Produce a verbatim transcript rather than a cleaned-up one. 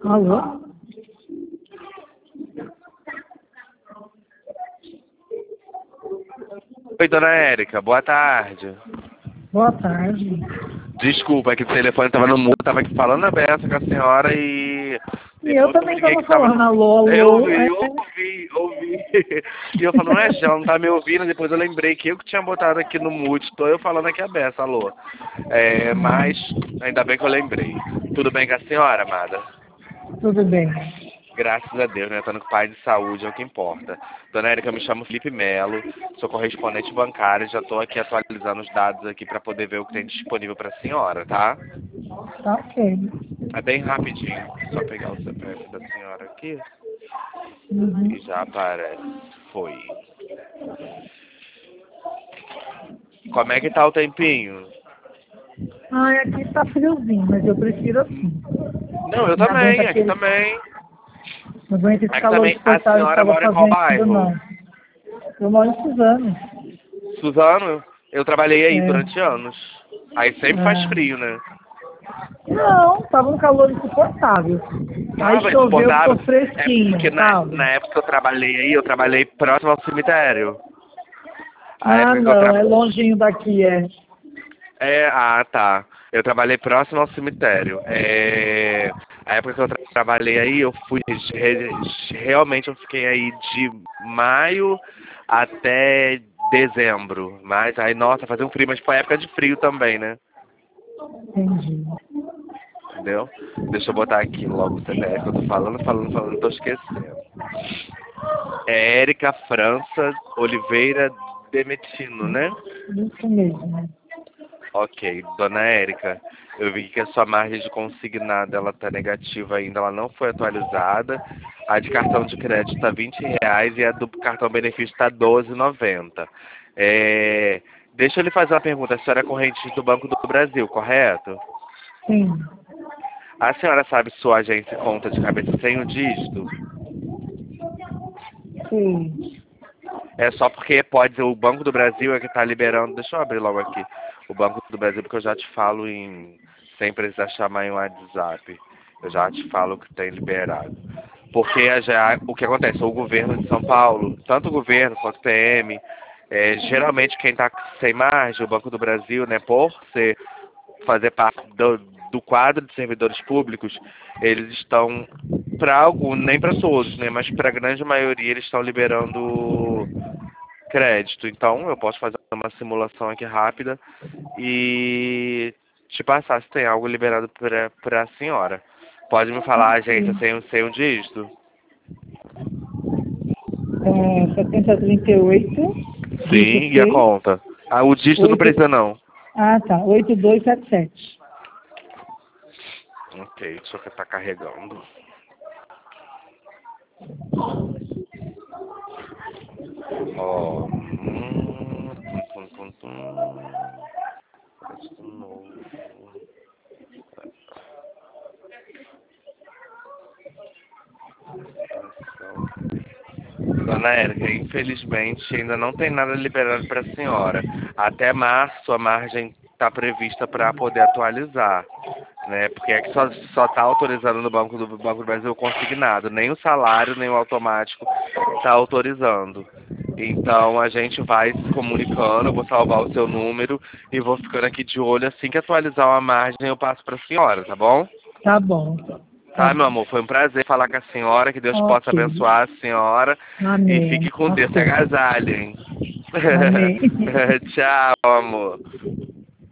Alô? Oi, dona Érica, boa tarde. Boa tarde. Desculpa, é que o telefone estava no mudo, estava aqui falando a beça com a senhora e... E eu depois que também liguei estava que tava falando no... alô, Eu alô. ouvi, É... ouvi, ouvi. E eu falando, é, já não tá me ouvindo, depois eu lembrei que eu que tinha botado aqui no mute, estou eu falando aqui a beça, alô. É, mas, ainda bem que eu lembrei. Tudo bem com a senhora, amada? Tudo bem. Graças a Deus, né? Estando com pai de saúde é o que importa. Dona Érica, eu me chamo Felipe Melo, sou correspondente bancário, já estou aqui atualizando os dados aqui para poder ver o que tem disponível para a senhora, tá? Tá ok. É bem rapidinho, só pegar o C P F da senhora aqui Uhum. e já aparece. Foi. Como é que tá o tempinho? Ai, aqui tá friozinho, mas eu prefiro assim. Não, eu Não aguento também, aqui aquele... também. Não aguento esse Aqui calor também. A insuportável que senhora estava mora em qual fazendo, bairro? não. Eu moro em Suzano. Suzano? Eu trabalhei aí É. durante anos. Aí sempre faz Ah. frio, né? Não, tava um calor insuportável. Aí Tava choveu, ficou insuportável. É porque fresquinho, na, tava. na época que eu trabalhei aí, eu trabalhei próximo ao cemitério. A Ah, época que eu não, tra... é longinho daqui, é. É, ah, tá. Eu trabalhei próximo ao cemitério. É, a época que eu tra- trabalhei aí, eu fui re- realmente eu fiquei aí de maio até dezembro. Mas aí, nossa, fazia um frio, mas foi época de frio também, né? Entendi. Entendeu? Deixa eu botar aqui logo o C P F que eu tô falando, falando, falando, tô esquecendo. É Érica França Oliveira Demetino, né? Isso mesmo. Ok, dona Érica, eu vi que a sua margem de consignada ela tá negativa ainda, ela não foi atualizada. A de cartão de crédito está vinte reais e a do cartão benefício está doze e noventa. É, deixa eu lhe fazer uma pergunta. A senhora é corrente do Banco do Brasil, correto? Sim. A senhora sabe sua agência e conta de cabeça sem o dígito? Sim. É só porque pode, o Banco do Brasil é que está liberando. Deixa eu abrir logo aqui o Banco do Brasil, porque eu já te falo em, sem precisar chamar em WhatsApp. Eu já te falo o que tem liberado. Porque já, o que acontece? O governo de São Paulo, tanto o governo quanto o P M, é, geralmente quem está sem margem, o Banco do Brasil, né, por ser, fazer parte do, do quadro de servidores públicos, eles estão, para alguns, nem para todos, né, mas para a grande maioria, eles estão liberando crédito. Então, eu posso fazer uma simulação aqui rápida e te passar se tem algo liberado para a senhora. Pode me falar a agência sem, sem um dígito? É, setenta trinta e oito, Sim, dígito e a seis, conta? Ah, o dígito não oito... precisa não. Ah, tá. oito dois sete sete. Ok, deixa eu ver, tá carregando. Ó, hum, tum, tum, tum, tum. Crédito novo. Ação. Dona Érica, infelizmente ainda não tem nada liberado para a senhora. Até março a margem está prevista para poder atualizar, né? Porque é que só só está autorizando no Banco do Banco do Brasil o consignado, nem o salário nem o automático está autorizando. Então a gente vai se comunicando, eu vou salvar o seu número e vou ficando aqui de olho. Assim que atualizar uma margem eu passo para a senhora, tá bom? Tá bom. Tá Tá, meu bom. amor, foi um prazer falar com a senhora, que Deus possa Ok. abençoar a senhora e Amém. fique com Deus, se Assim. agasalhem. Amém. Tchau, amor.